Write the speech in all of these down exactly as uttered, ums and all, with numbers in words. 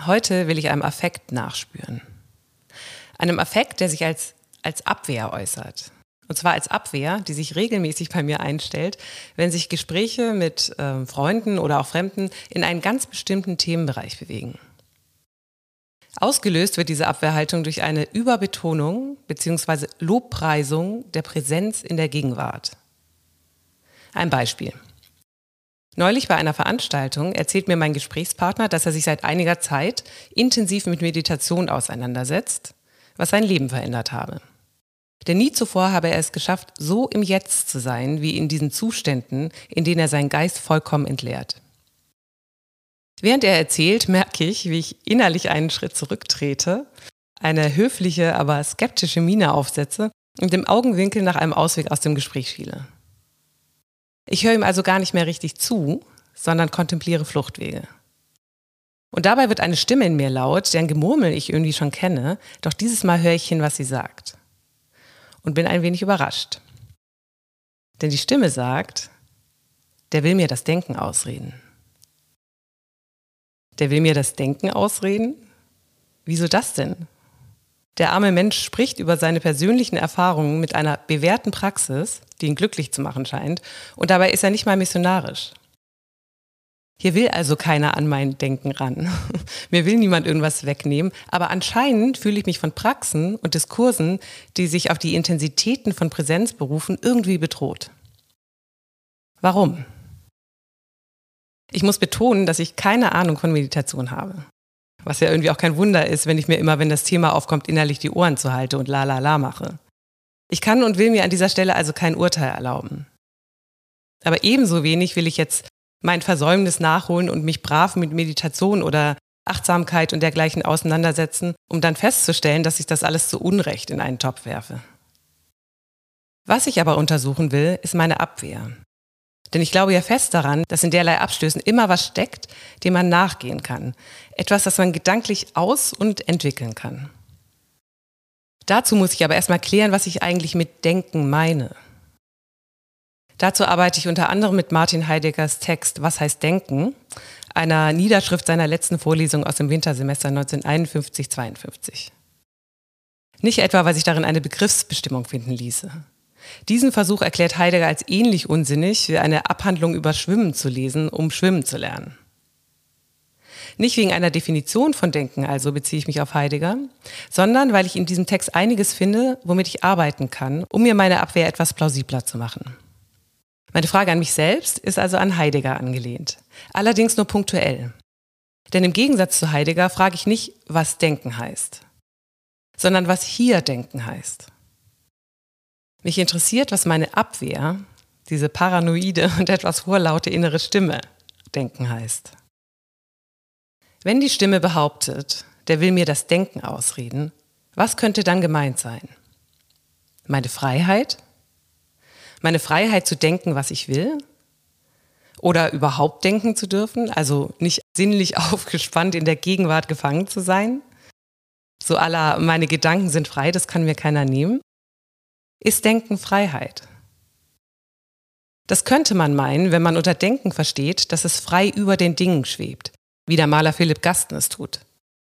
Heute will ich einem Affekt nachspüren. Einem Affekt, der sich als, als Abwehr äußert. Und zwar als Abwehr, die sich regelmäßig bei mir einstellt, wenn sich Gespräche mit äh, Freunden oder auch Fremden in einen ganz bestimmten Themenbereich bewegen. Ausgelöst wird diese Abwehrhaltung durch eine Überbetonung bzw. Lobpreisung der Präsenz in der Gegenwart. Ein Beispiel. Neulich bei einer Veranstaltung erzählt mir mein Gesprächspartner, dass er sich seit einiger Zeit intensiv mit Meditation auseinandersetzt, was sein Leben verändert habe. Denn nie zuvor habe er es geschafft, so im Jetzt zu sein, wie in diesen Zuständen, in denen er seinen Geist vollkommen entleert. Während er erzählt, merke ich, wie ich innerlich einen Schritt zurücktrete, eine höfliche, aber skeptische Miene aufsetze und im Augenwinkel nach einem Ausweg aus dem Gespräch schiele. Ich höre ihm also gar nicht mehr richtig zu, sondern kontempliere Fluchtwege. Und dabei wird eine Stimme in mir laut, deren Gemurmel ich irgendwie schon kenne, doch dieses Mal höre ich hin, was sie sagt. Und bin ein wenig überrascht. Denn die Stimme sagt, der will mir das Denken ausreden. Der will mir das Denken ausreden? Wieso das denn? Der arme Mensch spricht über seine persönlichen Erfahrungen mit einer bewährten Praxis, die ihn glücklich zu machen scheint, und dabei ist er nicht mal missionarisch. Hier will also keiner an mein Denken ran. Mir will niemand irgendwas wegnehmen, aber anscheinend fühle ich mich von Praxen und Diskursen, die sich auf die Intensitäten von Präsenz berufen, irgendwie bedroht. Warum? Ich muss betonen, dass ich keine Ahnung von Meditation habe. Was ja irgendwie auch kein Wunder ist, wenn ich mir immer, wenn das Thema aufkommt, innerlich die Ohren zuhalte und la la la mache. Ich kann und will mir an dieser Stelle also kein Urteil erlauben. Aber ebenso wenig will ich jetzt mein Versäumnis nachholen und mich brav mit Meditation oder Achtsamkeit und dergleichen auseinandersetzen, um dann festzustellen, dass ich das alles zu Unrecht in einen Topf werfe. Was ich aber untersuchen will, ist meine Abwehr. Denn ich glaube ja fest daran, dass in derlei Abstößen immer was steckt, dem man nachgehen kann. Etwas, das man gedanklich aus- und entwickeln kann. Dazu muss ich aber erstmal klären, was ich eigentlich mit Denken meine. Dazu arbeite ich unter anderem mit Martin Heideggers Text Was heißt Denken?, einer Niederschrift seiner letzten Vorlesung aus dem Wintersemester neunzehnhunderteinundfünfzig zweiundfünfzig. Nicht etwa, weil sich darin eine Begriffsbestimmung finden ließe. Diesen Versuch erklärt Heidegger als ähnlich unsinnig wie eine Abhandlung über Schwimmen zu lesen, um schwimmen zu lernen. Nicht wegen einer Definition von Denken, also beziehe ich mich auf Heidegger, sondern weil ich in diesem Text einiges finde, womit ich arbeiten kann, um mir meine Abwehr etwas plausibler zu machen. Meine Frage an mich selbst ist also an Heidegger angelehnt, allerdings nur punktuell. Denn im Gegensatz zu Heidegger frage ich nicht, was Denken heißt, sondern was hier Denken heißt. Mich interessiert, was meine Abwehr, diese paranoide und etwas vorlaute innere Stimme, Denken heißt. Wenn die Stimme behauptet, der will mir das Denken ausreden, was könnte dann gemeint sein? Meine Freiheit? Meine Freiheit zu denken, was ich will? Oder überhaupt denken zu dürfen, also nicht sinnlich aufgespannt in der Gegenwart gefangen zu sein? So à la, meine Gedanken sind frei, das kann mir keiner nehmen. Ist Denken Freiheit? Das könnte man meinen, wenn man unter Denken versteht, dass es frei über den Dingen schwebt, wie der Maler Philipp Gaston es tut.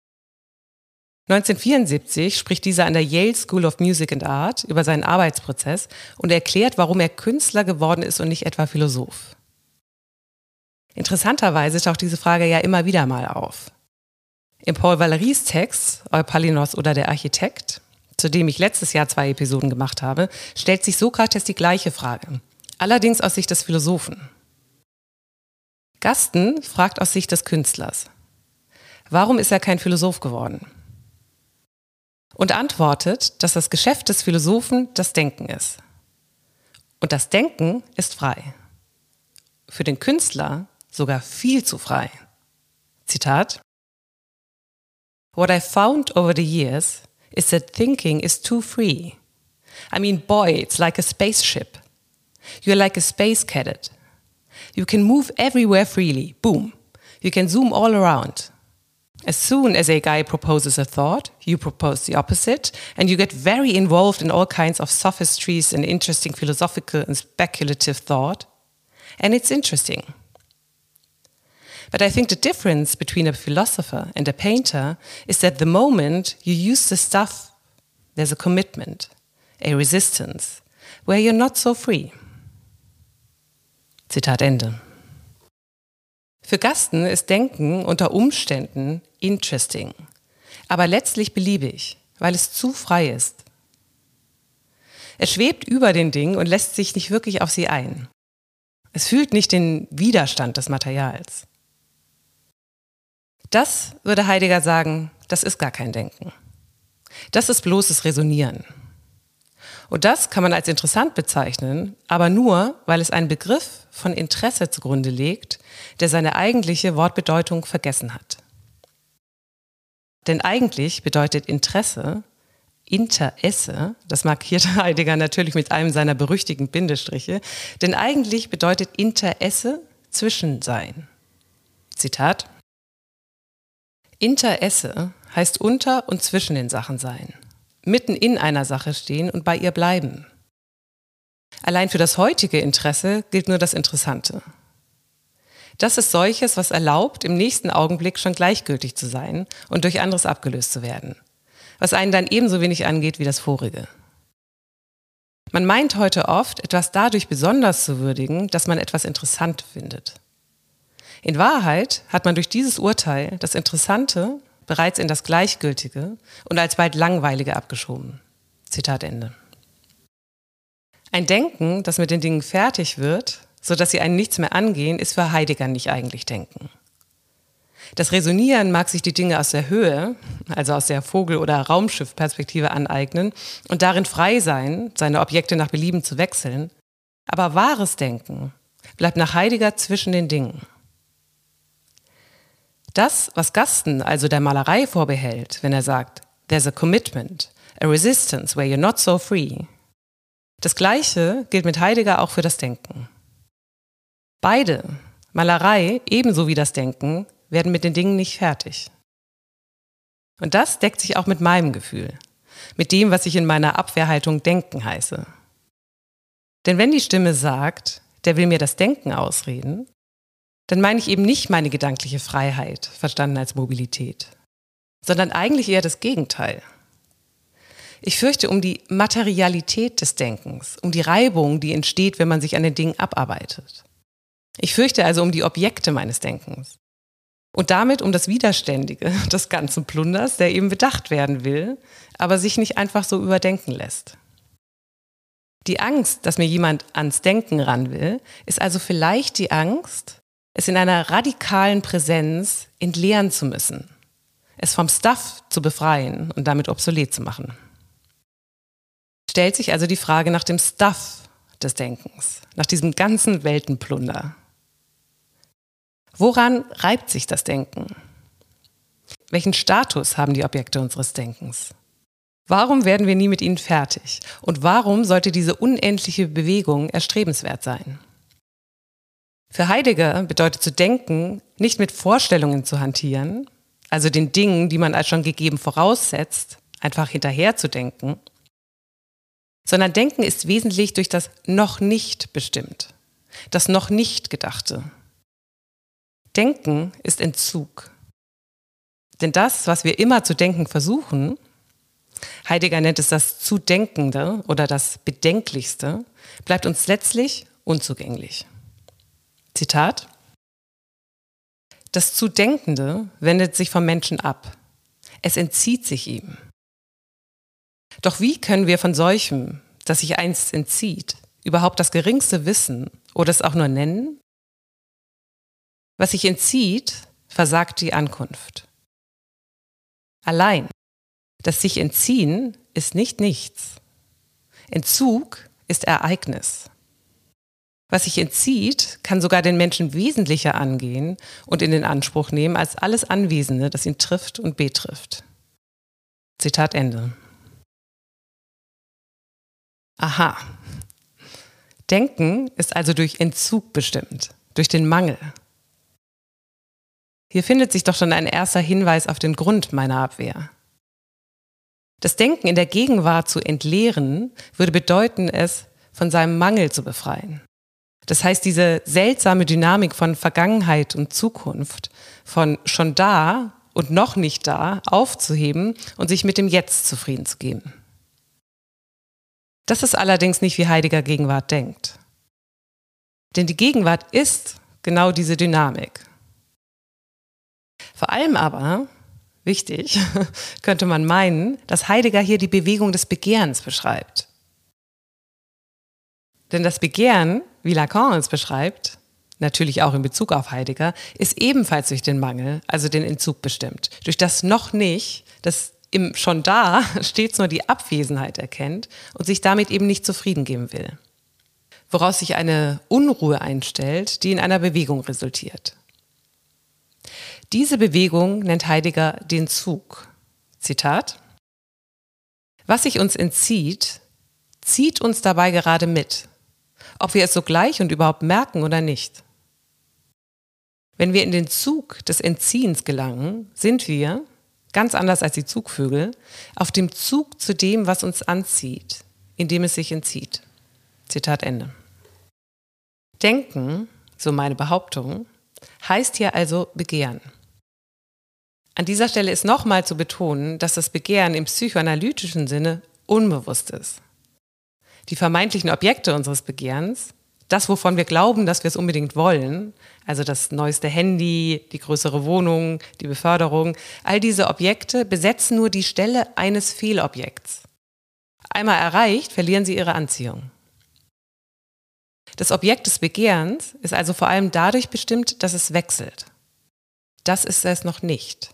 neunzehnhundertvierundsiebzig spricht dieser an der Yale School of Music and Art über seinen Arbeitsprozess und erklärt, warum er Künstler geworden ist und nicht etwa Philosoph. Interessanterweise taucht diese Frage ja immer wieder mal auf. In Paul Valéry's Text Eupalinos oder der Architekt, zu dem ich letztes Jahr zwei Episoden gemacht habe, stellt sich Sokrates die gleiche Frage, allerdings aus Sicht des Philosophen. Gaston fragt aus Sicht des Künstlers, warum ist er kein Philosoph geworden? Und antwortet, dass das Geschäft des Philosophen das Denken ist. Und das Denken ist frei. Für den Künstler sogar viel zu frei. Zitat: What I found over the years is that thinking is too free. I mean, boy, it's like a spaceship. You're like a space cadet. You can move everywhere freely. Boom. You can zoom all around. As soon as a guy proposes a thought, you propose the opposite, and you get very involved in all kinds of sophistries and interesting philosophical and speculative thought. And it's interesting. But I think the difference between a philosopher and a painter is that the moment you use the stuff, there's a commitment, a resistance, where you're not so free. Zitat Ende. Für Gasten ist Denken unter Umständen interesting, aber letztlich beliebig, weil es zu frei ist. Es schwebt über den Dingen und lässt sich nicht wirklich auf sie ein. Es fühlt nicht den Widerstand des Materials. Das, würde Heidegger sagen, das ist gar kein Denken. Das ist bloßes Resonieren. Und das kann man als interessant bezeichnen, aber nur, weil es einen Begriff von Interesse zugrunde legt, der seine eigentliche Wortbedeutung vergessen hat. Denn eigentlich bedeutet Interesse, Interesse, das markiert Heidegger natürlich mit einem seiner berüchtigten Bindestriche, denn eigentlich bedeutet Interesse Zwischensein. Zitat: Interesse heißt unter und zwischen den Sachen sein, mitten in einer Sache stehen und bei ihr bleiben. Allein für das heutige Interesse gilt nur das Interessante. Das ist solches, was erlaubt, im nächsten Augenblick schon gleichgültig zu sein und durch anderes abgelöst zu werden, was einen dann ebenso wenig angeht wie das vorige. Man meint heute oft, etwas dadurch besonders zu würdigen, dass man etwas interessant findet. In Wahrheit hat man durch dieses Urteil das Interessante bereits in das Gleichgültige und als bald Langweilige abgeschoben. Zitat Ende. Ein Denken, das mit den Dingen fertig wird, sodass sie einen nichts mehr angehen, ist für Heidegger nicht eigentlich Denken. Das Resonieren mag sich die Dinge aus der Höhe, also aus der Vogel- oder Raumschiffperspektive aneignen und darin frei sein, seine Objekte nach Belieben zu wechseln, aber wahres Denken bleibt nach Heidegger zwischen den Dingen. Das, was Gasten also der Malerei vorbehält, wenn er sagt, there's a commitment, a resistance where you're not so free. Das Gleiche gilt mit Heidegger auch für das Denken. Beide, Malerei ebenso wie das Denken, werden mit den Dingen nicht fertig. Und das deckt sich auch mit meinem Gefühl, mit dem, was ich in meiner Abwehrhaltung Denken heiße. Denn wenn die Stimme sagt, der will mir das Denken ausreden, dann meine ich eben nicht meine gedankliche Freiheit, verstanden als Mobilität, sondern eigentlich eher das Gegenteil. Ich fürchte um die Materialität des Denkens, um die Reibung, die entsteht, wenn man sich an den Dingen abarbeitet. Ich fürchte also um die Objekte meines Denkens und damit um das Widerständige des ganzen Plunders, der eben bedacht werden will, aber sich nicht einfach so überdenken lässt. Die Angst, dass mir jemand ans Denken ran will, ist also vielleicht die Angst, es in einer radikalen Präsenz entleeren zu müssen, es vom Stuff zu befreien und damit obsolet zu machen. Stellt sich also die Frage nach dem Stuff des Denkens, nach diesem ganzen Weltenplunder. Woran reibt sich das Denken? Welchen Status haben die Objekte unseres Denkens? Warum werden wir nie mit ihnen fertig? Und warum sollte diese unendliche Bewegung erstrebenswert sein? Für Heidegger bedeutet zu denken, nicht mit Vorstellungen zu hantieren, also den Dingen, die man als schon gegeben voraussetzt, einfach hinterher zu denken, sondern Denken ist wesentlich durch das noch nicht bestimmt, das noch nicht Gedachte. Denken ist Entzug. Denn das, was wir immer zu denken versuchen, Heidegger nennt es das Zudenkende oder das Bedenklichste, bleibt uns letztlich unzugänglich. Zitat: Das Zudenkende wendet sich vom Menschen ab. Es entzieht sich ihm. Doch wie können wir von solchem, das sich einst entzieht, überhaupt das geringste wissen oder es auch nur nennen? Was sich entzieht, versagt die Ankunft. Allein das sich entziehen ist nicht nichts. Entzug ist Ereignis. Was sich entzieht, kann sogar den Menschen wesentlicher angehen und in den Anspruch nehmen als alles Anwesende, das ihn trifft und betrifft. Zitat Ende. Aha. Denken ist also durch Entzug bestimmt, durch den Mangel. Hier findet sich doch schon ein erster Hinweis auf den Grund meiner Abwehr. Das Denken in der Gegenwart zu entleeren, würde bedeuten, es von seinem Mangel zu befreien. Das heißt, diese seltsame Dynamik von Vergangenheit und Zukunft, von schon da und noch nicht da aufzuheben und sich mit dem Jetzt zufrieden zu geben. Das ist allerdings nicht, wie Heidegger Gegenwart denkt. Denn die Gegenwart ist genau diese Dynamik. Vor allem aber, wichtig, könnte man meinen, dass Heidegger hier die Bewegung des Begehrens beschreibt. Denn das Begehren, wie Lacan es beschreibt, natürlich auch in Bezug auf Heidegger, ist ebenfalls durch den Mangel, also den Entzug bestimmt. Durch das noch nicht, das im schon da stets nur die Abwesenheit erkennt und sich damit eben nicht zufrieden geben will. Woraus sich eine Unruhe einstellt, die in einer Bewegung resultiert. Diese Bewegung nennt Heidegger den Zug. Zitat: Was sich uns entzieht, zieht uns dabei gerade mit, ob wir es sogleich und überhaupt merken oder nicht. Wenn wir in den Zug des Entziehens gelangen, sind wir, ganz anders als die Zugvögel, auf dem Zug zu dem, was uns anzieht, indem es sich entzieht. Zitat Ende. Denken, so meine Behauptung, heißt hier also Begehren. An dieser Stelle ist nochmal zu betonen, dass das Begehren im psychoanalytischen Sinne unbewusst ist. Die vermeintlichen Objekte unseres Begehrens, das, wovon wir glauben, dass wir es unbedingt wollen, also das neueste Handy, die größere Wohnung, die Beförderung, all diese Objekte besetzen nur die Stelle eines Fehlobjekts. Einmal erreicht, verlieren sie ihre Anziehung. Das Objekt des Begehrens ist also vor allem dadurch bestimmt, dass es wechselt. Das ist es noch nicht.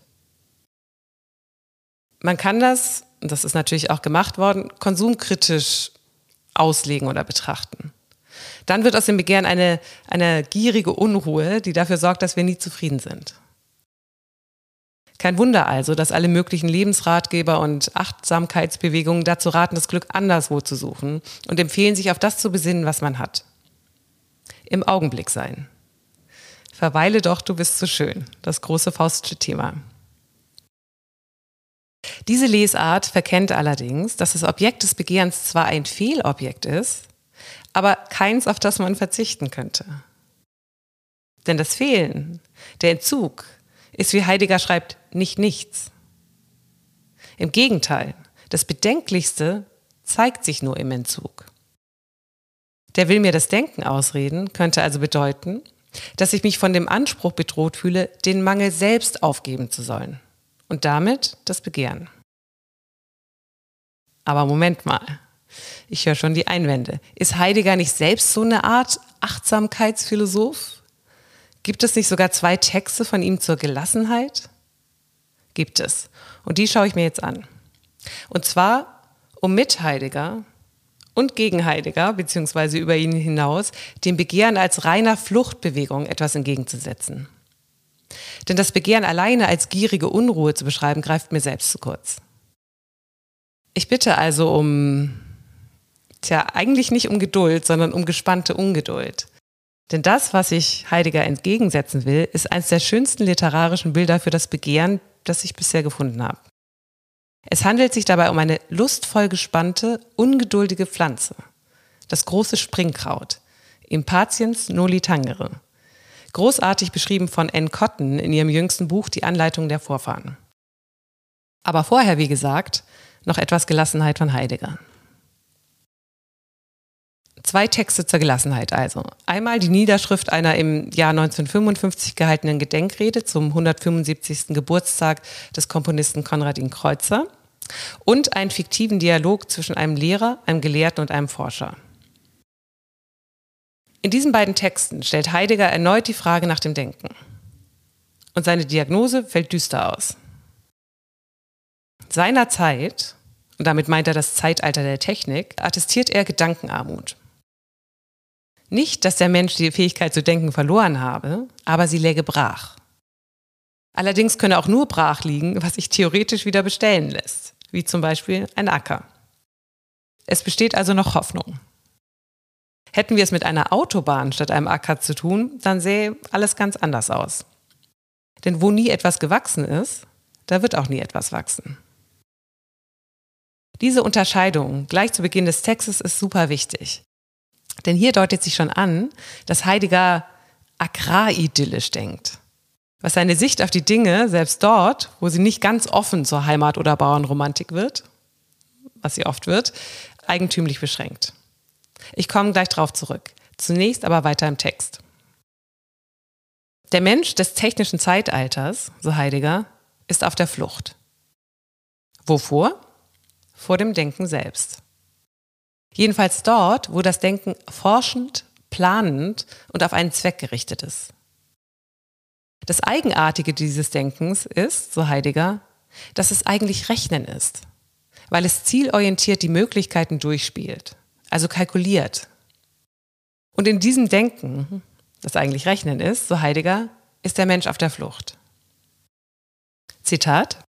Man kann das, und das ist natürlich auch gemacht worden, konsumkritisch auslegen oder betrachten. Dann wird aus dem Begehren eine, eine gierige Unruhe, die dafür sorgt, dass wir nie zufrieden sind. Kein Wunder also, dass alle möglichen Lebensratgeber und Achtsamkeitsbewegungen dazu raten, das Glück anderswo zu suchen und empfehlen, sich auf das zu besinnen, was man hat. Im Augenblick sein. Verweile doch, du bist so schön. Das große Faustsche Thema. Diese Lesart verkennt allerdings, dass das Objekt des Begehrens zwar ein Fehlobjekt ist, aber keins, auf das man verzichten könnte. Denn das Fehlen, der Entzug, ist, wie Heidegger schreibt, nicht nichts. Im Gegenteil, das Bedenklichste zeigt sich nur im Entzug. Der will mir das Denken ausreden, könnte also bedeuten, dass ich mich von dem Anspruch bedroht fühle, den Mangel selbst aufgeben zu sollen. Und damit das Begehren. Aber Moment mal, ich höre schon die Einwände. Ist Heidegger nicht selbst so eine Art Achtsamkeitsphilosoph? Gibt es nicht sogar zwei Texte von ihm zur Gelassenheit? Gibt es. Und die schaue ich mir jetzt an. Und zwar, um mit Heidegger und gegen Heidegger, beziehungsweise über ihn hinaus, dem Begehren als reiner Fluchtbewegung etwas entgegenzusetzen. Denn das Begehren alleine als gierige Unruhe zu beschreiben, greift mir selbst zu kurz. Ich bitte also um, tja, eigentlich nicht um Geduld, sondern um gespannte Ungeduld. Denn das, was ich Heidegger entgegensetzen will, ist eines der schönsten literarischen Bilder für das Begehren, das ich bisher gefunden habe. Es handelt sich dabei um eine lustvoll gespannte, ungeduldige Pflanze. Das große Springkraut, Impatiens noli tangere. Großartig beschrieben von Anne Cotton in ihrem jüngsten Buch Die Anleitung der Vorfahren. Aber vorher, wie gesagt, noch etwas Gelassenheit von Heidegger. Zwei Texte zur Gelassenheit also. Einmal die Niederschrift einer im Jahr neunzehnhundertfünfundfünfzig gehaltenen Gedenkrede zum hundertfünfundsiebzigsten Geburtstag des Komponisten Konradin Kreutzer und einen fiktiven Dialog zwischen einem Lehrer, einem Gelehrten und einem Forscher. In diesen beiden Texten stellt Heidegger erneut die Frage nach dem Denken. Und seine Diagnose fällt düster aus. Seiner Zeit, und damit meint er das Zeitalter der Technik, attestiert er Gedankenarmut. Nicht, dass der Mensch die Fähigkeit zu denken verloren habe, aber sie läge brach. Allerdings könne auch nur brach liegen, was sich theoretisch wieder bestellen lässt, wie zum Beispiel ein Acker. Es besteht also noch Hoffnung. Hätten wir es mit einer Autobahn statt einem Acker zu tun, dann sähe alles ganz anders aus. Denn wo nie etwas gewachsen ist, da wird auch nie etwas wachsen. Diese Unterscheidung gleich zu Beginn des Textes ist super wichtig. Denn hier deutet sich schon an, dass Heidegger agraridyllisch denkt, was seine Sicht auf die Dinge, selbst dort, wo sie nicht ganz offen zur Heimat- oder Bauernromantik wird, was sie oft wird, eigentümlich beschränkt. Ich komme gleich drauf zurück. Zunächst aber weiter im Text. Der Mensch des technischen Zeitalters, so Heidegger, ist auf der Flucht. Wovor? Vor dem Denken selbst. Jedenfalls dort, wo das Denken forschend, planend und auf einen Zweck gerichtet ist. Das Eigenartige dieses Denkens ist, so Heidegger, dass es eigentlich Rechnen ist, weil es zielorientiert die Möglichkeiten durchspielt, also kalkuliert. Und in diesem Denken, das eigentlich Rechnen ist, so Heidegger, ist der Mensch auf der Flucht. Zitat: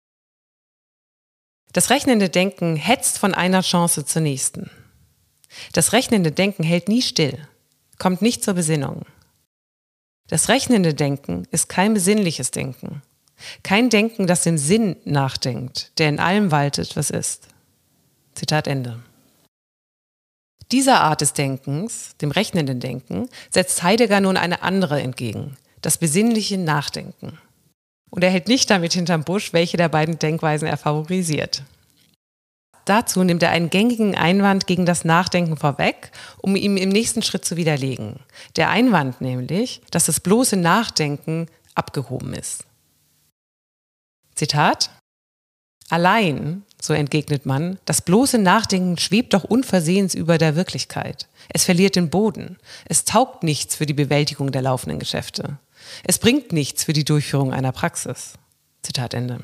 Das rechnende Denken hetzt von einer Chance zur nächsten. Das rechnende Denken hält nie still, kommt nicht zur Besinnung. Das rechnende Denken ist kein besinnliches Denken, kein Denken, das dem Sinn nachdenkt, der in allem waltet, was ist. Zitat Ende. Dieser Art des Denkens, dem rechnenden Denken, setzt Heidegger nun eine andere entgegen, das besinnliche Nachdenken. Und er hält nicht damit hinterm Busch, welche der beiden Denkweisen er favorisiert. Dazu nimmt er einen gängigen Einwand gegen das Nachdenken vorweg, um ihm im nächsten Schritt zu widerlegen. Der Einwand nämlich, dass das bloße Nachdenken abgehoben ist. Zitat: Allein, so entgegnet man, das bloße Nachdenken schwebt doch unversehens über der Wirklichkeit. Es verliert den Boden. Es taugt nichts für die Bewältigung der laufenden Geschäfte. Es bringt nichts für die Durchführung einer Praxis. Zitat Ende.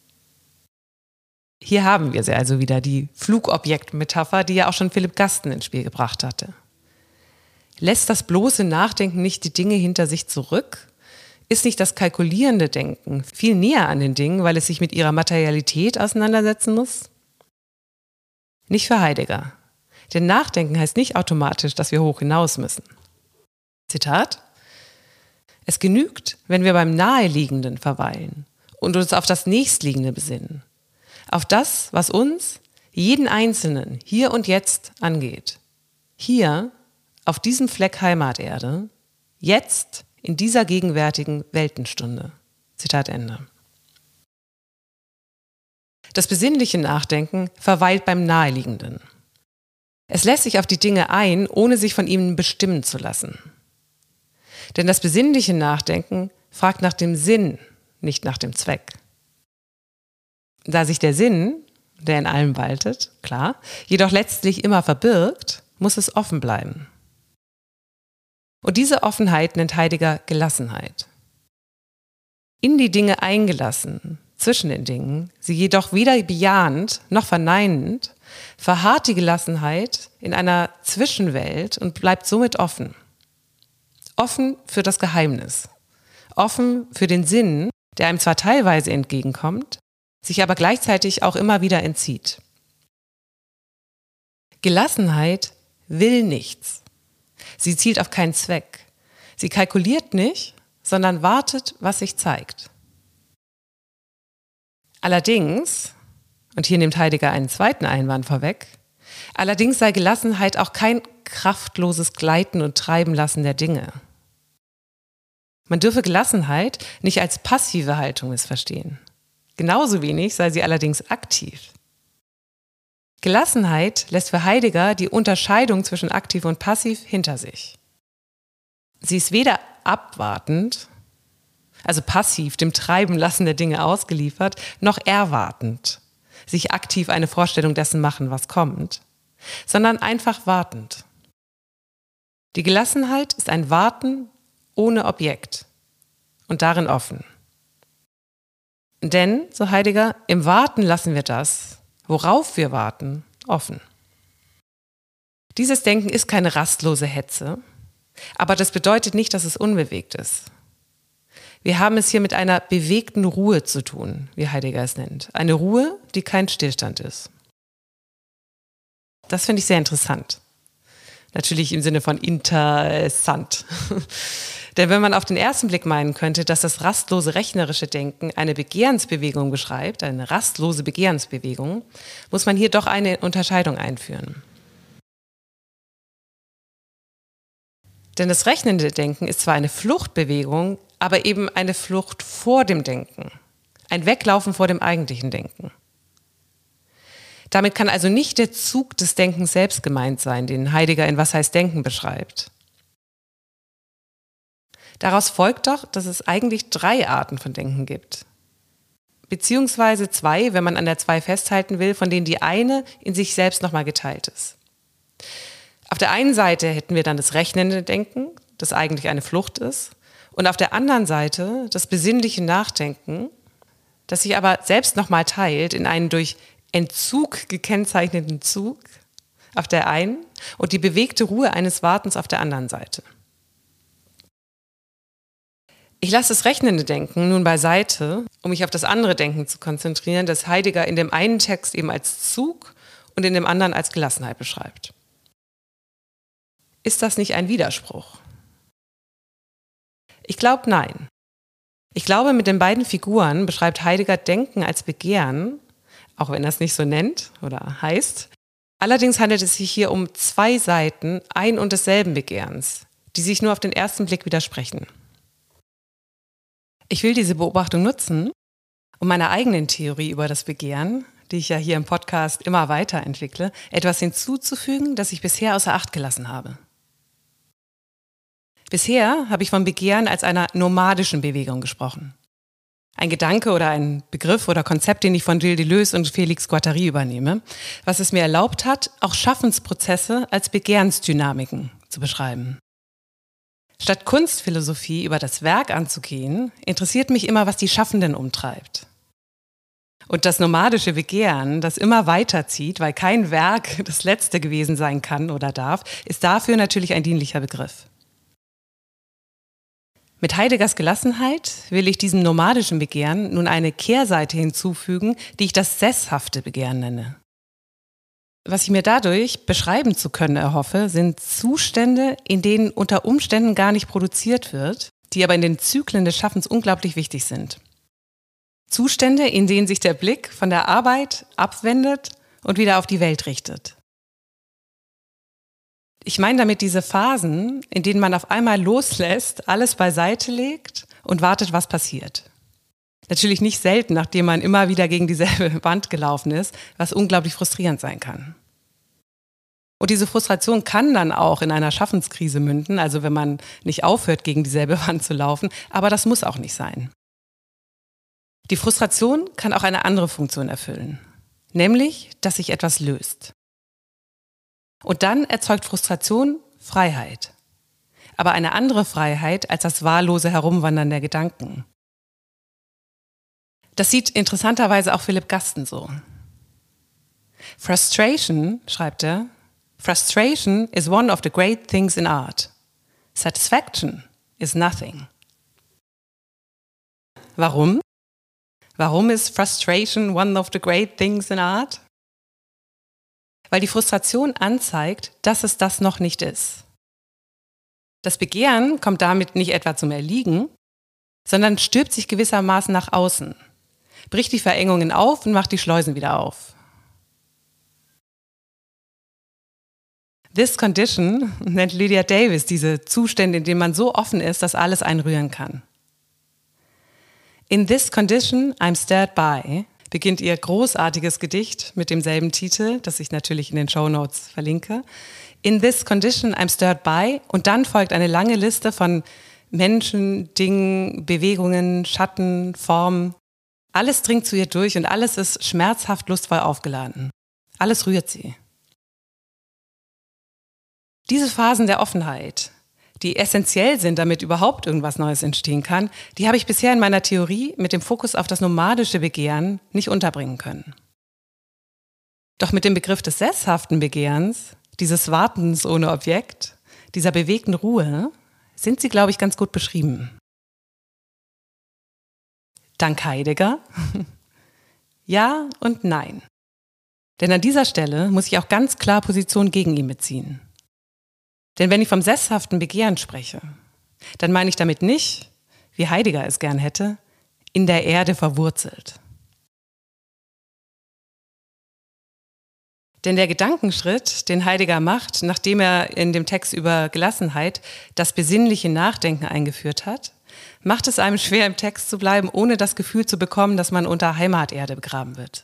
Hier haben wir sie also wieder, die Flugobjektmetapher, die ja auch schon Philipp Gasten ins Spiel gebracht hatte. Lässt das bloße Nachdenken nicht die Dinge hinter sich zurück? Ist nicht das kalkulierende Denken viel näher an den Dingen, weil es sich mit ihrer Materialität auseinandersetzen muss? Nicht für Heidegger. Denn Nachdenken heißt nicht automatisch, dass wir hoch hinaus müssen. Zitat: Es genügt, wenn wir beim Naheliegenden verweilen und uns auf das Nächstliegende besinnen. Auf das, was uns, jeden Einzelnen, hier und jetzt angeht. Hier, auf diesem Fleck Heimaterde, jetzt, in dieser gegenwärtigen Weltenstunde. Zitat Ende. Das besinnliche Nachdenken verweilt beim Naheliegenden. Es lässt sich auf die Dinge ein, ohne sich von ihnen bestimmen zu lassen. Denn das besinnliche Nachdenken fragt nach dem Sinn, nicht nach dem Zweck. Da sich der Sinn, der in allem waltet, klar, jedoch letztlich immer verbirgt, muss es offen bleiben. Und diese Offenheit nennt Heidegger Gelassenheit. In die Dinge eingelassen, zwischen den Dingen, sie jedoch weder bejahend noch verneinend, verharrt die Gelassenheit in einer Zwischenwelt und bleibt somit offen. Offen für das Geheimnis, offen für den Sinn, der einem zwar teilweise entgegenkommt, sich aber gleichzeitig auch immer wieder entzieht. Gelassenheit will nichts. Sie zielt auf keinen Zweck. Sie kalkuliert nicht, sondern wartet, was sich zeigt. Allerdings, und hier nimmt Heidegger einen zweiten Einwand vorweg, allerdings sei Gelassenheit auch kein kraftloses Gleiten und Treiben lassen der Dinge. Man dürfe Gelassenheit nicht als passive Haltung missverstehen. Genauso wenig sei sie allerdings aktiv. Gelassenheit lässt für Heidegger die Unterscheidung zwischen aktiv und passiv hinter sich. Sie ist weder abwartend, also passiv dem Treiben lassen der Dinge ausgeliefert, noch erwartend, sich aktiv eine Vorstellung dessen machen, was kommt, sondern einfach wartend. Die Gelassenheit ist ein Warten ohne Objekt und darin offen. Denn, so Heidegger, im Warten lassen wir das, worauf wir warten, offen. Dieses Denken ist keine rastlose Hetze, aber das bedeutet nicht, dass es unbewegt ist. Wir haben es hier mit einer bewegten Ruhe zu tun, wie Heidegger es nennt. Eine Ruhe, die kein Stillstand ist. Das finde ich sehr interessant. Natürlich im Sinne von interessant. Denn wenn man auf den ersten Blick meinen könnte, dass das rastlose rechnerische Denken eine Begehrensbewegung beschreibt, eine rastlose Begehrensbewegung, muss man hier doch eine Unterscheidung einführen. Denn das rechnende Denken ist zwar eine Fluchtbewegung, aber eben eine Flucht vor dem Denken. Ein Weglaufen vor dem eigentlichen Denken. Damit kann also nicht der Zug des Denkens selbst gemeint sein, den Heidegger in Was heißt Denken beschreibt. Daraus folgt doch, dass es eigentlich drei Arten von Denken gibt. Beziehungsweise zwei, wenn man an der zwei festhalten will, von denen die eine in sich selbst nochmal geteilt ist. Auf der einen Seite hätten wir dann das rechnende Denken, das eigentlich eine Flucht ist, und auf der anderen Seite das besinnliche Nachdenken, das sich aber selbst nochmal teilt in einen durch Entzug gekennzeichneten Zug auf der einen und die bewegte Ruhe eines Wartens auf der anderen Seite. Ich lasse das rechnende Denken nun beiseite, um mich auf das andere Denken zu konzentrieren, das Heidegger in dem einen Text eben als Zug und in dem anderen als Gelassenheit beschreibt. Ist das nicht ein Widerspruch? Ich glaube, nein. Ich glaube, mit den beiden Figuren beschreibt Heidegger Denken als Begehren, auch wenn er es nicht so nennt oder heißt. Allerdings handelt es sich hier um zwei Seiten ein und desselben Begehrens, die sich nur auf den ersten Blick widersprechen. Ich will diese Beobachtung nutzen, um meiner eigenen Theorie über das Begehren, die ich ja hier im Podcast immer weiterentwickle, etwas hinzuzufügen, das ich bisher außer Acht gelassen habe. Bisher habe ich vom Begehren als einer nomadischen Bewegung gesprochen. Ein Gedanke oder ein Begriff oder Konzept, den ich von Gilles Deleuze und Félix Guattari übernehme, was es mir erlaubt hat, auch Schaffensprozesse als Begehrensdynamiken zu beschreiben. Statt Kunstphilosophie über das Werk anzugehen, interessiert mich immer, was die Schaffenden umtreibt. Und das nomadische Begehren, das immer weiterzieht, weil kein Werk das letzte gewesen sein kann oder darf, ist dafür natürlich ein dienlicher Begriff. Mit Heideggers Gelassenheit will ich diesem nomadischen Begehren nun eine Kehrseite hinzufügen, die ich das sesshafte Begehren nenne. Was ich mir dadurch beschreiben zu können erhoffe, sind Zustände, in denen unter Umständen gar nicht produziert wird, die aber in den Zyklen des Schaffens unglaublich wichtig sind. Zustände, in denen sich der Blick von der Arbeit abwendet und wieder auf die Welt richtet. Ich meine damit diese Phasen, in denen man auf einmal loslässt, alles beiseite legt und wartet, was passiert. Natürlich nicht selten, nachdem man immer wieder gegen dieselbe Wand gelaufen ist, was unglaublich frustrierend sein kann. Und diese Frustration kann dann auch in einer Schaffenskrise münden, also wenn man nicht aufhört, gegen dieselbe Wand zu laufen, aber das muss auch nicht sein. Die Frustration kann auch eine andere Funktion erfüllen, nämlich, dass sich etwas löst. Und dann erzeugt Frustration Freiheit, aber eine andere Freiheit als das wahllose Herumwandern der Gedanken. Das sieht interessanterweise auch Philipp Gasten so. Frustration, schreibt er, Frustration is one of the great things in art. Satisfaction is nothing. Warum? Warum ist Frustration one of the great things in art? Weil die Frustration anzeigt, dass es das noch nicht ist. Das Begehren kommt damit nicht etwa zum Erliegen, sondern stülpt sich gewissermaßen nach außen, bricht die Verengungen auf und macht die Schleusen wieder auf. This condition nennt Lydia Davis diese Zustände, in denen man so offen ist, dass alles einen rühren kann. In this condition I'm stirred by beginnt ihr großartiges Gedicht mit demselben Titel, das ich natürlich in den Shownotes verlinke. In this condition I'm stirred by und dann folgt eine lange Liste von Menschen, Dingen, Bewegungen, Schatten, Formen. Alles dringt zu ihr durch und alles ist schmerzhaft lustvoll aufgeladen. Alles rührt sie. Diese Phasen der Offenheit, die essentiell sind, damit überhaupt irgendwas Neues entstehen kann, die habe ich bisher in meiner Theorie mit dem Fokus auf das nomadische Begehren nicht unterbringen können. Doch mit dem Begriff des sesshaften Begehrens, dieses Wartens ohne Objekt, dieser bewegten Ruhe, sind sie, glaube ich, ganz gut beschrieben. Dank Heidegger? Ja und nein. Denn an dieser Stelle muss ich auch ganz klar Position gegen ihn beziehen. Denn wenn ich vom sesshaften Begehren spreche, dann meine ich damit nicht, wie Heidegger es gern hätte, in der Erde verwurzelt. Denn der Gedankenschritt, den Heidegger macht, nachdem er in dem Text über Gelassenheit das besinnliche Nachdenken eingeführt hat, macht es einem schwer, im Text zu bleiben, ohne das Gefühl zu bekommen, dass man unter Heimaterde begraben wird.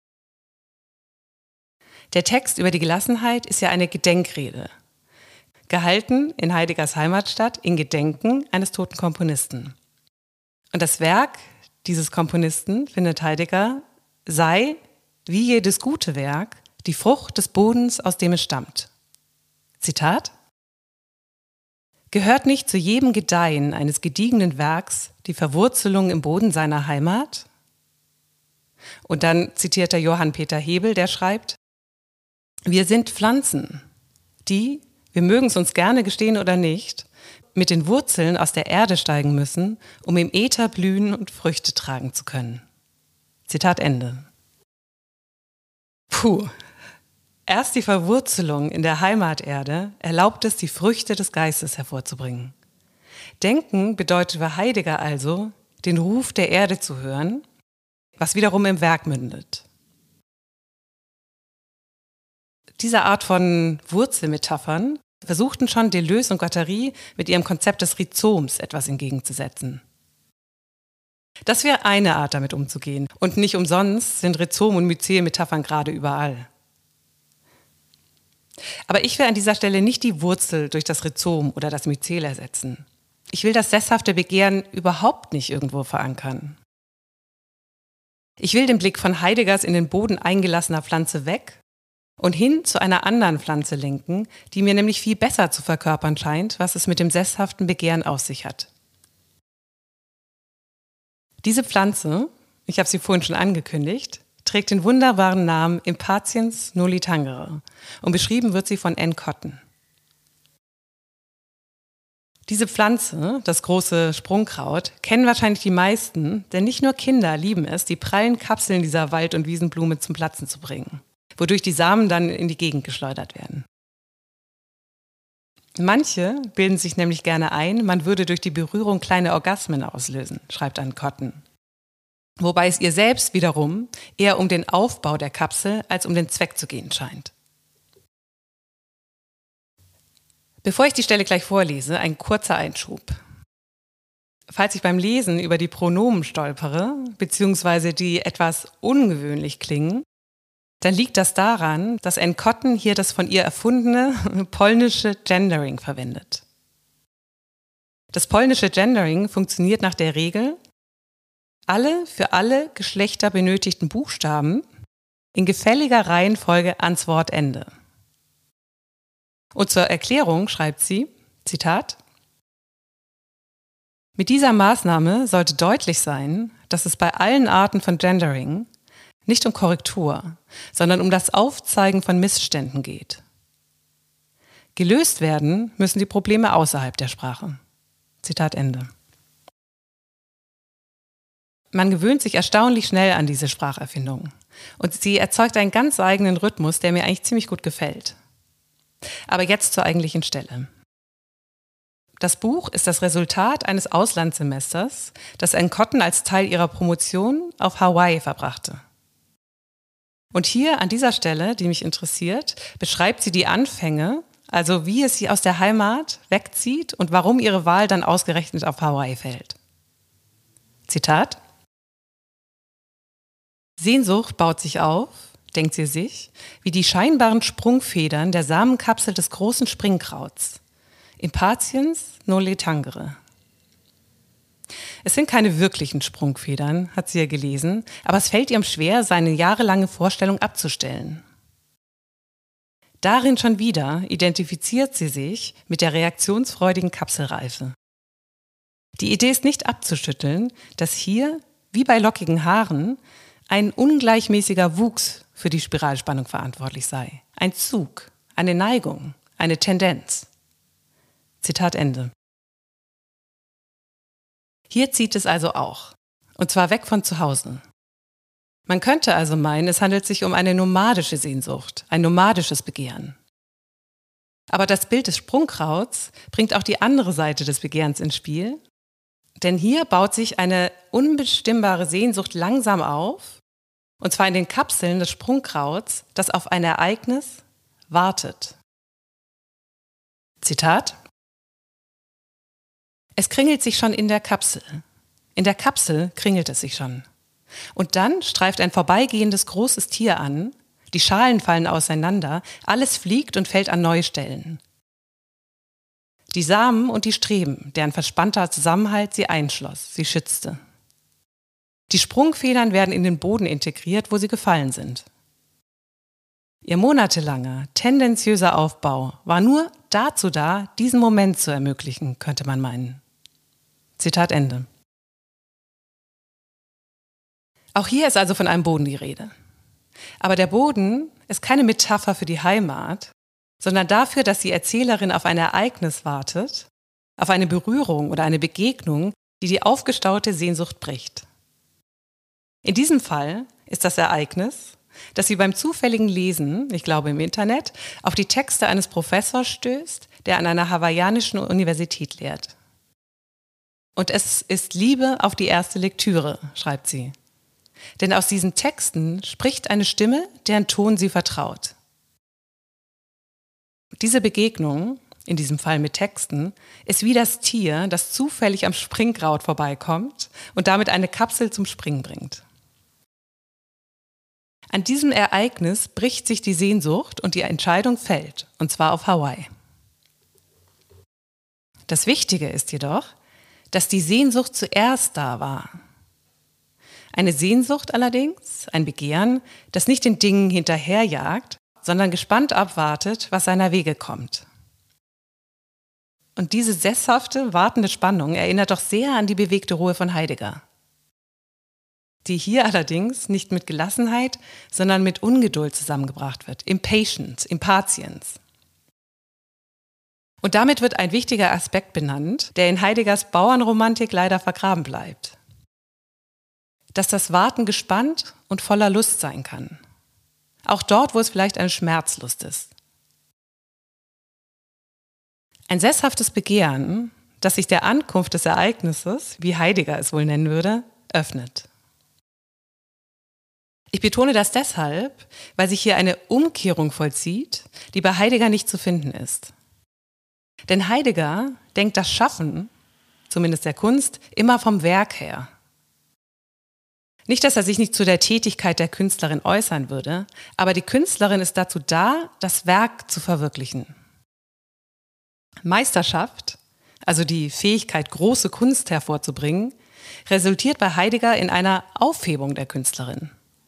Der Text über die Gelassenheit ist ja eine Gedenkrede, gehalten in Heideggers Heimatstadt in Gedenken eines toten Komponisten. Und das Werk dieses Komponisten, findet Heidegger, sei, wie jedes gute Werk, die Frucht des Bodens, aus dem es stammt. Zitat: Gehört nicht zu jedem Gedeihen eines gediegenen Werks die Verwurzelung im Boden seiner Heimat? Und dann zitiert er Johann Peter Hebel, der schreibt: Wir sind Pflanzen, die, wir mögen es uns gerne gestehen oder nicht, mit den Wurzeln aus der Erde steigen müssen, um im Äther blühen und Früchte tragen zu können. Zitat Ende. Puh. Erst die Verwurzelung in der Heimaterde erlaubt es, die Früchte des Geistes hervorzubringen. Denken bedeutet für Heidegger also, den Ruf der Erde zu hören, was wiederum im Werk mündet. Diese Art von Wurzelmetaphern versuchten schon Deleuze und Guattari mit ihrem Konzept des Rhizoms etwas entgegenzusetzen. Das wäre eine Art, damit umzugehen. Und nicht umsonst sind Rhizom- und Myzel-Metaphern gerade überall. Aber ich will an dieser Stelle nicht die Wurzel durch das Rhizom oder das Myzel ersetzen. Ich will das sesshafte Begehren überhaupt nicht irgendwo verankern. Ich will den Blick von Heideggers in den Boden eingelassener Pflanze weg und hin zu einer anderen Pflanze lenken, die mir nämlich viel besser zu verkörpern scheint, was es mit dem sesshaften Begehren auf sich hat. Diese Pflanze, ich habe sie vorhin schon angekündigt, trägt den wunderbaren Namen Impatiens nolitangere und beschrieben wird sie von Anne Cotton. Diese Pflanze, das große Sprungkraut, kennen wahrscheinlich die meisten, denn nicht nur Kinder lieben es, die prallen Kapseln dieser Wald- und Wiesenblume zum Platzen zu bringen, wodurch die Samen dann in die Gegend geschleudert werden. Manche bilden sich nämlich gerne ein, man würde durch die Berührung kleine Orgasmen auslösen, schreibt Anne Cotton. Wobei es ihr selbst wiederum eher um den Aufbau der Kapsel als um den Zweck zu gehen scheint. Bevor ich die Stelle gleich vorlese, ein kurzer Einschub. Falls ich beim Lesen über die Pronomen stolpere, beziehungsweise die etwas ungewöhnlich klingen, dann liegt das daran, dass Anne Cotton hier das von ihr erfundene polnische Gendering verwendet. Das polnische Gendering funktioniert nach der Regel, alle für alle Geschlechter benötigten Buchstaben in gefälliger Reihenfolge ans Wortende. Und zur Erklärung schreibt sie, Zitat: Mit dieser Maßnahme sollte deutlich sein, dass es bei allen Arten von Gendering nicht um Korrektur, sondern um das Aufzeigen von Missständen geht. Gelöst werden müssen die Probleme außerhalb der Sprache. Zitat Ende. Man gewöhnt sich erstaunlich schnell an diese Spracherfindung und sie erzeugt einen ganz eigenen Rhythmus, der mir eigentlich ziemlich gut gefällt. Aber jetzt zur eigentlichen Stelle. Das Buch ist das Resultat eines Auslandssemesters, das Anne Cotton als Teil ihrer Promotion auf Hawaii verbrachte. Und hier an dieser Stelle, die mich interessiert, beschreibt sie die Anfänge, also wie es sie aus der Heimat wegzieht und warum ihre Wahl dann ausgerechnet auf Hawaii fällt. Zitat: Sehnsucht baut sich auf, denkt sie sich, wie die scheinbaren Sprungfedern der Samenkapsel des großen Springkrauts. Impatiens nolitangere. Es sind keine wirklichen Sprungfedern, hat sie ja gelesen, aber es fällt ihm schwer, seine jahrelange Vorstellung abzustellen. Darin schon wieder identifiziert sie sich mit der reaktionsfreudigen Kapselreife. Die Idee ist nicht abzuschütteln, dass hier, wie bei lockigen Haaren, ein ungleichmäßiger Wuchs für die Spiralspannung verantwortlich sei. Ein Zug, eine Neigung, eine Tendenz. Zitat Ende. Hier zieht es also auch, und zwar weg von zu Hause. Man könnte also meinen, es handelt sich um eine nomadische Sehnsucht, ein nomadisches Begehren. Aber das Bild des Sprungkrauts bringt auch die andere Seite des Begehrens ins Spiel, denn hier baut sich eine unbestimmbare Sehnsucht langsam auf Und zwar in den Kapseln des Sprungkrauts, das auf ein Ereignis wartet. Zitat: Es kringelt sich schon in der Kapsel. In der Kapsel kringelt es sich schon. Und dann streift ein vorbeigehendes großes Tier an, die Schalen fallen auseinander, alles fliegt und fällt an neue Stellen. Die Samen und die Streben, deren verspannter Zusammenhalt sie einschloss, sie schützte. Die Sprungfedern werden in den Boden integriert, wo sie gefallen sind. Ihr monatelanger, tendenziöser Aufbau war nur dazu da, diesen Moment zu ermöglichen, könnte man meinen. Zitat Ende. Auch hier ist also von einem Boden die Rede. Aber der Boden ist keine Metapher für die Heimat, sondern dafür, dass die Erzählerin auf ein Ereignis wartet, auf eine Berührung oder eine Begegnung, die die aufgestaute Sehnsucht bricht. In diesem Fall ist das Ereignis, dass sie beim zufälligen Lesen, ich glaube im Internet, auf die Texte eines Professors stößt, der an einer hawaiianischen Universität lehrt. Und es ist Liebe auf die erste Lektüre, schreibt sie. Denn aus diesen Texten spricht eine Stimme, deren Ton sie vertraut. Diese Begegnung, in diesem Fall mit Texten, ist wie das Tier, das zufällig am Springkraut vorbeikommt und damit eine Kapsel zum Springen bringt. An diesem Ereignis bricht sich die Sehnsucht und die Entscheidung fällt, und zwar auf Hawaii. Das Wichtige ist jedoch, dass die Sehnsucht zuerst da war. Eine Sehnsucht allerdings, ein Begehren, das nicht den Dingen hinterherjagt, sondern gespannt abwartet, was seiner Wege kommt. Und diese sesshafte, wartende Spannung erinnert doch sehr an die bewegte Ruhe von Heidegger, die hier allerdings nicht mit Gelassenheit, sondern mit Ungeduld zusammengebracht wird, Impatience, Impatiens. Und damit wird ein wichtiger Aspekt benannt, der in Heideggers Bauernromantik leider vergraben bleibt. Dass das Warten gespannt und voller Lust sein kann. Auch dort, wo es vielleicht eine Schmerzlust ist. Ein sesshaftes Begehren, das sich der Ankunft des Ereignisses, wie Heidegger es wohl nennen würde, öffnet. Ich betone das deshalb, weil sich hier eine Umkehrung vollzieht, die bei Heidegger nicht zu finden ist. Denn Heidegger denkt das Schaffen, zumindest der Kunst, immer vom Werk her. Nicht, dass er sich nicht zu der Tätigkeit der Künstlerin äußern würde, aber die Künstlerin ist dazu da, das Werk zu verwirklichen. Meisterschaft, also die Fähigkeit, große Kunst hervorzubringen, resultiert bei Heidegger in einer Aufhebung der Künstlerin.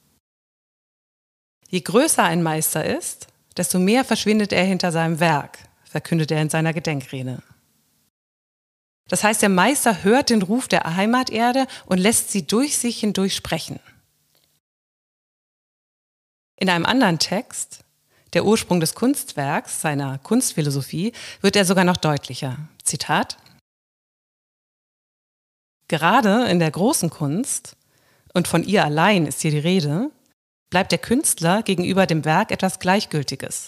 Je größer ein Meister ist, desto mehr verschwindet er hinter seinem Werk, verkündet er in seiner Gedenkrede. Das heißt, der Meister hört den Ruf der Heimaterde und lässt sie durch sich hindurch sprechen. In einem anderen Text, der Ursprung des Kunstwerks, seiner Kunstphilosophie, wird er sogar noch deutlicher. Zitat: Gerade in der großen Kunst, und von ihr allein ist hier die Rede, bleibt der Künstler gegenüber dem Werk etwas Gleichgültiges.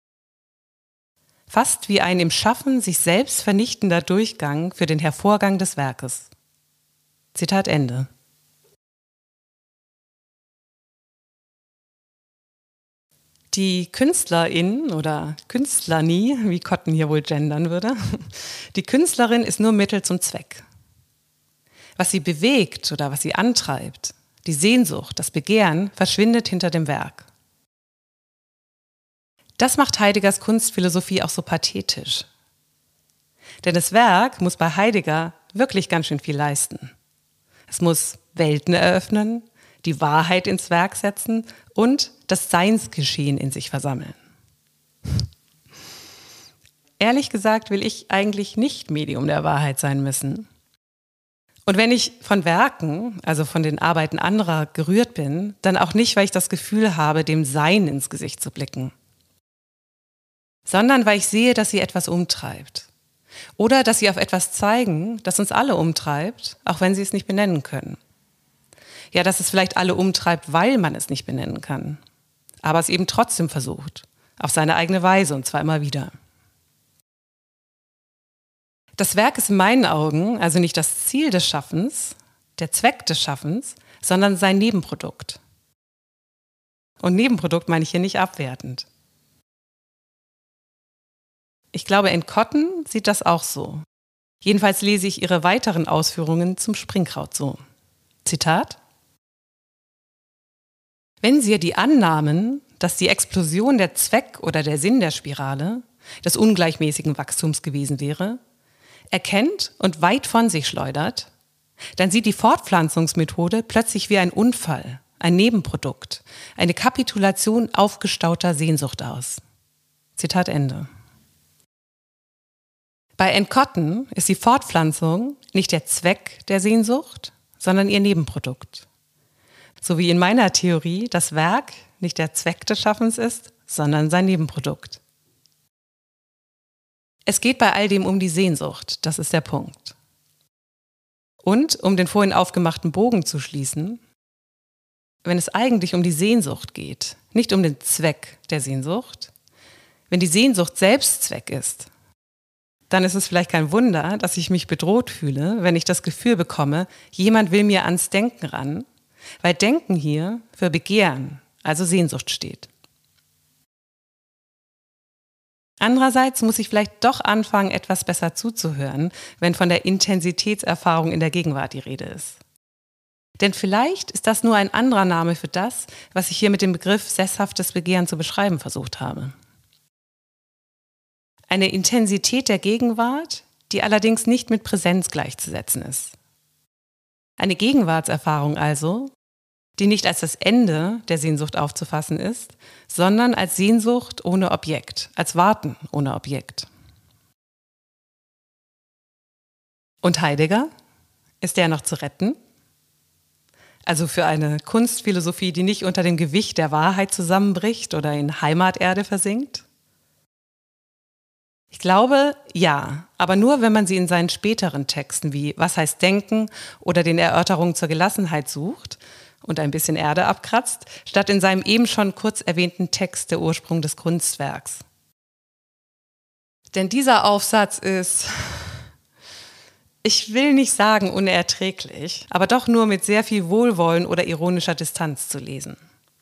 Fast wie ein im Schaffen sich selbst vernichtender Durchgang für den Hervorgang des Werkes. Zitat Ende. Die Künstlerin oder Künstlernie, wie Cotton hier wohl gendern würde, die Künstlerin ist nur Mittel zum Zweck. Was sie bewegt oder was sie antreibt, die Sehnsucht, das Begehren, verschwindet hinter dem Werk. Das macht Heideggers Kunstphilosophie auch so pathetisch. Denn das Werk muss bei Heidegger wirklich ganz schön viel leisten. Es muss Welten eröffnen, die Wahrheit ins Werk setzen und das Seinsgeschehen in sich versammeln. Ehrlich gesagt will ich eigentlich nicht Medium der Wahrheit sein müssen. Und wenn ich von Werken, also von den Arbeiten anderer, gerührt bin, dann auch nicht, weil ich das Gefühl habe, dem Sein ins Gesicht zu blicken, sondern weil ich sehe, dass sie etwas umtreibt. Oder dass sie auf etwas zeigen, das uns alle umtreibt, auch wenn sie es nicht benennen können. Ja, dass es vielleicht alle umtreibt, weil man es nicht benennen kann, aber es eben trotzdem versucht, auf seine eigene Weise und zwar immer wieder. Das Werk ist in meinen Augen also nicht das Ziel des Schaffens, der Zweck des Schaffens, sondern sein Nebenprodukt. Und Nebenprodukt meine ich hier nicht abwertend. Ich glaube, Entkotten sieht das auch so. Jedenfalls lese ich ihre weiteren Ausführungen zum Springkraut so. Zitat: Wenn Sie die annahmen, dass die Explosion der Zweck oder der Sinn der Spirale des ungleichmäßigen Wachstums gewesen wäre, erkennt und weit von sich schleudert, dann sieht die Fortpflanzungsmethode plötzlich wie ein Unfall, ein Nebenprodukt, eine Kapitulation aufgestauter Sehnsucht aus. Zitat Ende. Bei Entkotten ist die Fortpflanzung nicht der Zweck der Sehnsucht, sondern ihr Nebenprodukt. So wie in meiner Theorie das Werk nicht der Zweck des Schaffens ist, sondern sein Nebenprodukt. Es geht bei all dem um die Sehnsucht, das ist der Punkt. Und um den vorhin aufgemachten Bogen zu schließen, wenn es eigentlich um die Sehnsucht geht, nicht um den Zweck der Sehnsucht, wenn die Sehnsucht Selbstzweck ist, dann ist es vielleicht kein Wunder, dass ich mich bedroht fühle, wenn ich das Gefühl bekomme, jemand will mir ans Denken ran, weil Denken hier für Begehren, also Sehnsucht steht. Andererseits muss ich vielleicht doch anfangen, etwas besser zuzuhören, wenn von der Intensitätserfahrung in der Gegenwart die Rede ist. Denn vielleicht ist das nur ein anderer Name für das, was ich hier mit dem Begriff sesshaftes Begehren zu beschreiben versucht habe. Eine Intensität der Gegenwart, die allerdings nicht mit Präsenz gleichzusetzen ist. Eine Gegenwartserfahrung also, die nicht als das Ende der Sehnsucht aufzufassen ist, sondern als Sehnsucht ohne Objekt, als Warten ohne Objekt. Und Heidegger? Ist der noch zu retten? Also für eine Kunstphilosophie, die nicht unter dem Gewicht der Wahrheit zusammenbricht oder in Heimaterde versinkt? Ich glaube, ja, aber nur, wenn man sie in seinen späteren Texten wie Was heißt Denken oder den Erörterungen zur Gelassenheit sucht und ein bisschen Erde abkratzt, statt in seinem eben schon kurz erwähnten Text Der Ursprung des Kunstwerks. Denn dieser Aufsatz ist, ich will nicht sagen unerträglich, aber doch nur mit sehr viel Wohlwollen oder ironischer Distanz zu lesen.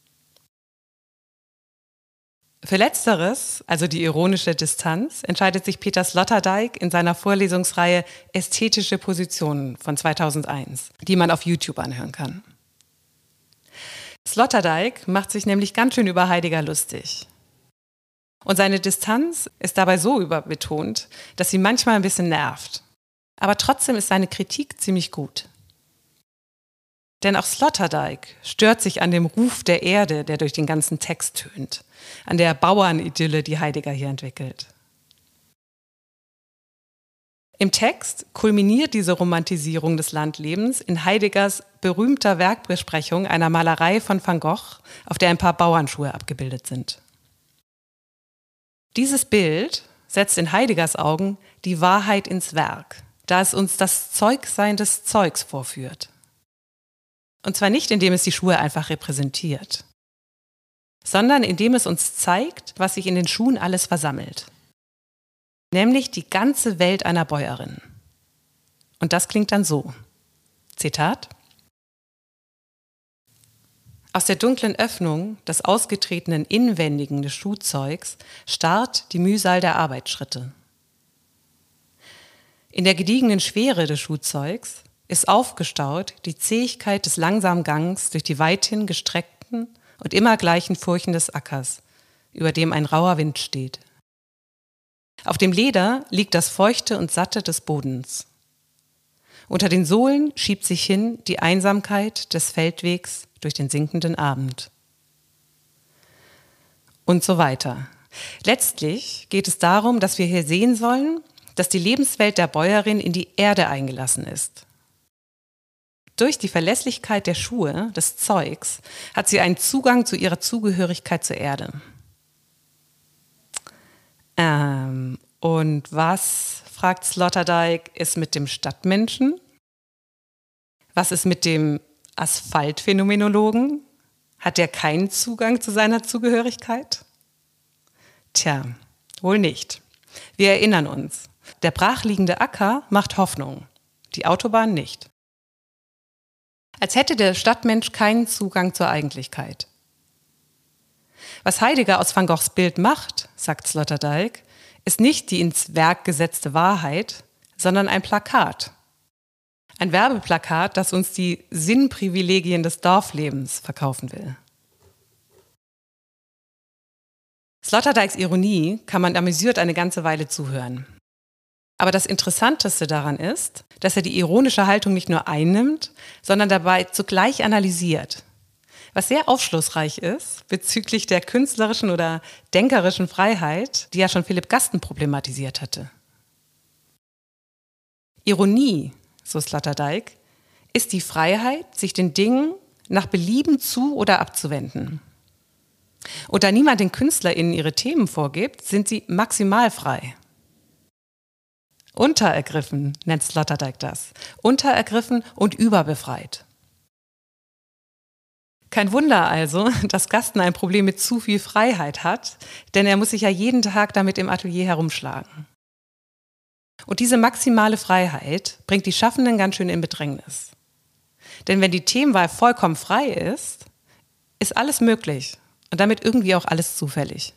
Für Letzteres, also die ironische Distanz, entscheidet sich Peter Sloterdijk in seiner Vorlesungsreihe Ästhetische Positionen von zweitausendeins, die man auf YouTube anhören kann. Sloterdijk macht sich nämlich ganz schön über Heidegger lustig. Und seine Distanz ist dabei so überbetont, dass sie manchmal ein bisschen nervt. Aber trotzdem ist seine Kritik ziemlich gut. Denn auch Sloterdijk stört sich an dem Ruf der Erde, der durch den ganzen Text tönt, an der Bauernidylle, die Heidegger hier entwickelt. Im Text kulminiert diese Romantisierung des Landlebens in Heideggers berühmter Werkbesprechung einer Malerei von Van Gogh, auf der ein paar Bauernschuhe abgebildet sind. Dieses Bild setzt in Heideggers Augen die Wahrheit ins Werk, da es uns das Zeugsein des Zeugs vorführt. Und zwar nicht, indem es die Schuhe einfach repräsentiert, sondern indem es uns zeigt, was sich in den Schuhen alles versammelt. Nämlich die ganze Welt einer Bäuerin. Und das klingt dann so. Zitat: Aus der dunklen Öffnung des ausgetretenen Inwendigen des Schuhzeugs starrt die Mühsal der Arbeitsschritte. In der gediegenen Schwere des Schuhzeugs ist aufgestaut die Zähigkeit des langsamen Gangs durch die weithin gestreckten und immer gleichen Furchen des Ackers, über dem ein rauer Wind steht. Auf dem Leder liegt das Feuchte und Satte des Bodens. Unter den Sohlen schiebt sich hin die Einsamkeit des Feldwegs durch den sinkenden Abend. Und so weiter. Letztlich geht es darum, dass wir hier sehen sollen, dass die Lebenswelt der Bäuerin in die Erde eingelassen ist. Durch die Verlässlichkeit der Schuhe, des Zeugs, hat sie einen Zugang zu ihrer Zugehörigkeit zur Erde. Ähm, und was, fragt Sloterdijk, ist mit dem Stadtmenschen? Was ist mit dem Asphaltphänomenologen? Hat der keinen Zugang zu seiner Zugehörigkeit? Tja, wohl nicht. Wir erinnern uns, der brachliegende Acker macht Hoffnung, die Autobahn nicht. Als hätte der Stadtmensch keinen Zugang zur Eigentlichkeit. Was Heidegger aus Van Goghs Bild macht, sagt Sloterdijk, ist nicht die ins Werk gesetzte Wahrheit, sondern ein Plakat. Ein Werbeplakat, das uns die Sinnprivilegien des Dorflebens verkaufen will. Sloterdijks Ironie kann man amüsiert eine ganze Weile zuhören. Aber das Interessanteste daran ist, dass er die ironische Haltung nicht nur einnimmt, sondern dabei zugleich analysiert. Was sehr aufschlussreich ist bezüglich der künstlerischen oder denkerischen Freiheit, die ja schon Philipp Gaston problematisiert hatte. Ironie, so Sloterdijk, ist die Freiheit, sich den Dingen nach Belieben zu- oder abzuwenden. Und da niemand den KünstlerInnen ihre Themen vorgibt, sind sie maximal frei. Unterergriffen nennt Sloterdijk das. Unterergriffen und überbefreit. Kein Wunder also, dass Gaston ein Problem mit zu viel Freiheit hat, denn er muss sich ja jeden Tag damit im Atelier herumschlagen. Und diese maximale Freiheit bringt die Schaffenden ganz schön in Bedrängnis. Denn wenn die Themenwahl vollkommen frei ist, ist alles möglich und damit irgendwie auch alles zufällig.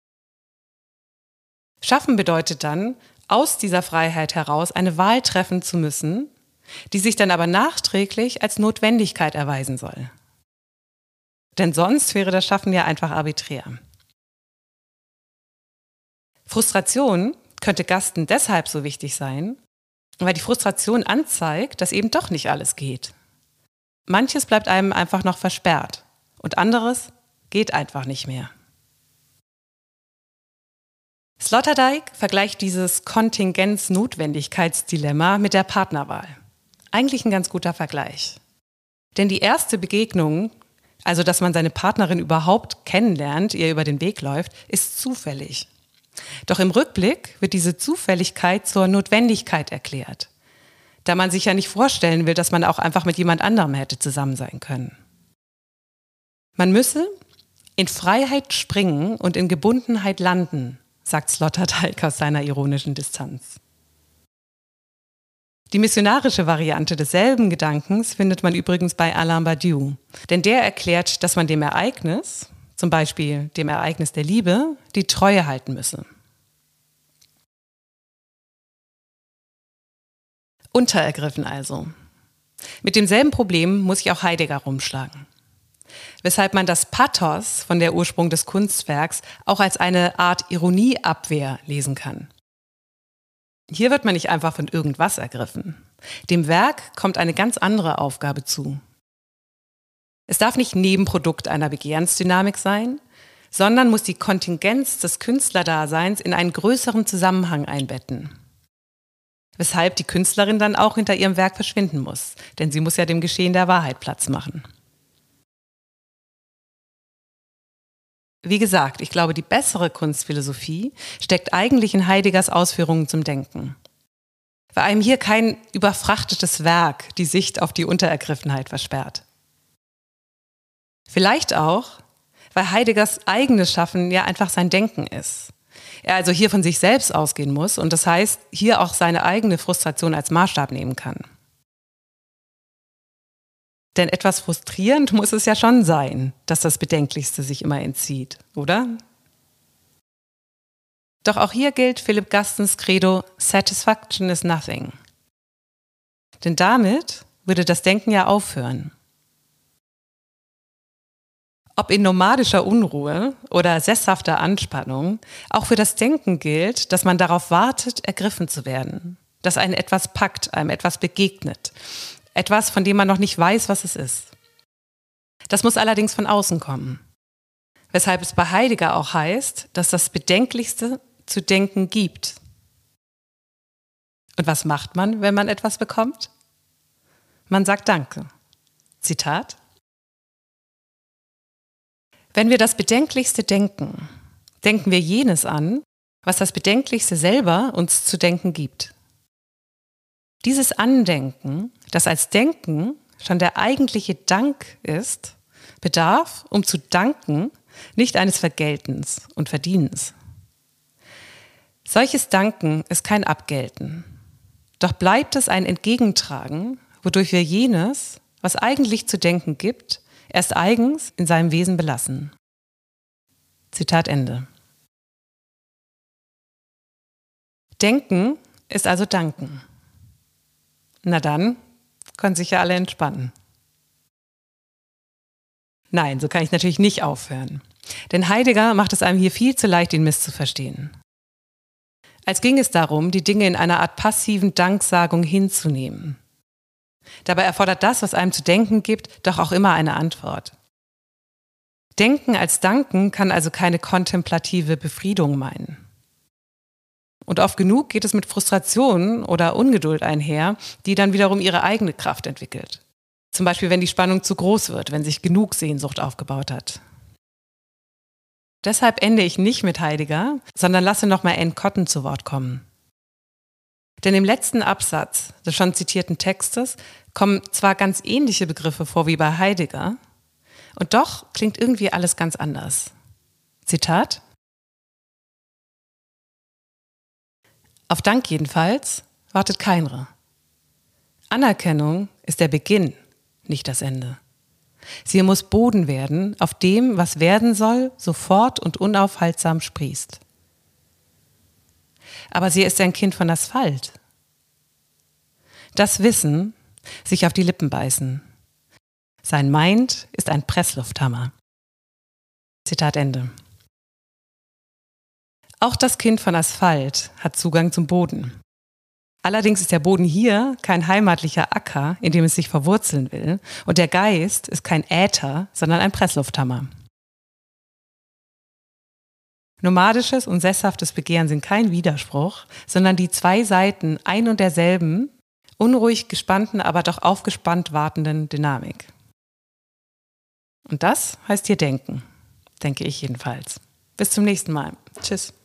Schaffen bedeutet dann, aus dieser Freiheit heraus eine Wahl treffen zu müssen, die sich dann aber nachträglich als Notwendigkeit erweisen soll. Denn sonst wäre das Schaffen ja einfach arbiträr. Frustration könnte Gaston deshalb so wichtig sein, weil die Frustration anzeigt, dass eben doch nicht alles geht. Manches bleibt einem einfach noch versperrt und anderes geht einfach nicht mehr. Sloterdijk vergleicht dieses Kontingenz-Notwendigkeitsdilemma mit der Partnerwahl. Eigentlich ein ganz guter Vergleich. Denn die erste Begegnung, also dass man seine Partnerin überhaupt kennenlernt, ihr über den Weg läuft, ist zufällig. Doch im Rückblick wird diese Zufälligkeit zur Notwendigkeit erklärt, da man sich ja nicht vorstellen will, dass man auch einfach mit jemand anderem hätte zusammen sein können. Man müsse in Freiheit springen und in Gebundenheit landen, sagt Sloterdijk aus seiner ironischen Distanz. Die missionarische Variante desselben Gedankens findet man übrigens bei Alain Badiou, denn der erklärt, dass man dem Ereignis, zum Beispiel dem Ereignis der Liebe, die Treue halten müsse. Unterergriffen also. Mit demselben Problem muss sich auch Heidegger rumschlagen. Weshalb man das Pathos von der Ursprung des Kunstwerks auch als eine Art Ironieabwehr lesen kann. Hier wird man nicht einfach von irgendwas ergriffen. Dem Werk kommt eine ganz andere Aufgabe zu. Es darf nicht Nebenprodukt einer Begehrensdynamik sein, sondern muss die Kontingenz des Künstlerdaseins in einen größeren Zusammenhang einbetten. Weshalb die Künstlerin dann auch hinter ihrem Werk verschwinden muss, denn sie muss ja dem Geschehen der Wahrheit Platz machen. Wie gesagt, ich glaube, die bessere Kunstphilosophie steckt eigentlich in Heideggers Ausführungen zum Denken. Weil einem hier kein überfrachtetes Werk die Sicht auf die Unterergriffenheit versperrt. Vielleicht auch, weil Heideggers eigenes Schaffen ja einfach sein Denken ist. Er also hier von sich selbst ausgehen muss und das heißt, hier auch seine eigene Frustration als Maßstab nehmen kann. Denn etwas frustrierend muss es ja schon sein, dass das Bedenklichste sich immer entzieht, oder? Doch auch hier gilt Philipp Gastons Credo, Satisfaction is nothing. Denn damit würde das Denken ja aufhören. Ob in nomadischer Unruhe oder sesshafter Anspannung, auch für das Denken gilt, dass man darauf wartet, ergriffen zu werden, dass einen etwas packt, einem etwas begegnet. Etwas, von dem man noch nicht weiß, was es ist. Das muss allerdings von außen kommen. Weshalb es bei Heidegger auch heißt, dass das Bedenklichste zu denken gibt. Und was macht man, wenn man etwas bekommt? Man sagt Danke. Zitat: Wenn wir das Bedenklichste denken, denken wir jenes an, was das Bedenklichste selber uns zu denken gibt. Dieses Andenken, das als Denken schon der eigentliche Dank ist, bedarf, um zu danken, nicht eines Vergeltens und Verdienens. Solches Danken ist kein Abgelten. Doch bleibt es ein Entgegentragen, wodurch wir jenes, was eigentlich zu denken gibt, erst eigens in seinem Wesen belassen. Zitat Ende. Denken ist also danken. Na dann, können sich ja alle entspannen. Nein, so kann ich natürlich nicht aufhören. Denn Heidegger macht es einem hier viel zu leicht, ihn misszuverstehen. Als ging es darum, die Dinge in einer Art passiven Danksagung hinzunehmen. Dabei erfordert das, was einem zu denken gibt, doch auch immer eine Antwort. Denken als Danken kann also keine kontemplative Befriedung meinen. Und oft genug geht es mit Frustration oder Ungeduld einher, die dann wiederum ihre eigene Kraft entwickelt. Zum Beispiel, wenn die Spannung zu groß wird, wenn sich genug Sehnsucht aufgebaut hat. Deshalb ende ich nicht mit Heidegger, sondern lasse nochmal Anne Cotton zu Wort kommen. Denn im letzten Absatz des schon zitierten Textes kommen zwar ganz ähnliche Begriffe vor wie bei Heidegger, und doch klingt irgendwie alles ganz anders. Zitat: Auf Dank jedenfalls wartet keiner. Anerkennung ist der Beginn, nicht das Ende. Sie muss Boden werden, auf dem, was werden soll, sofort und unaufhaltsam sprießt. Aber sie ist ein Kind von Asphalt. Das Wissen, sich auf die Lippen beißen. Sein Mind ist ein Presslufthammer. Zitat Ende. Auch das Kind von Asphalt hat Zugang zum Boden. Allerdings ist der Boden hier kein heimatlicher Acker, in dem es sich verwurzeln will, und der Geist ist kein Äther, sondern ein Presslufthammer. Nomadisches und sesshaftes Begehren sind kein Widerspruch, sondern die zwei Seiten ein und derselben, unruhig gespannten, aber doch aufgespannt wartenden Dynamik. Und das heißt hier denken, denke ich jedenfalls. Bis zum nächsten Mal. Tschüss.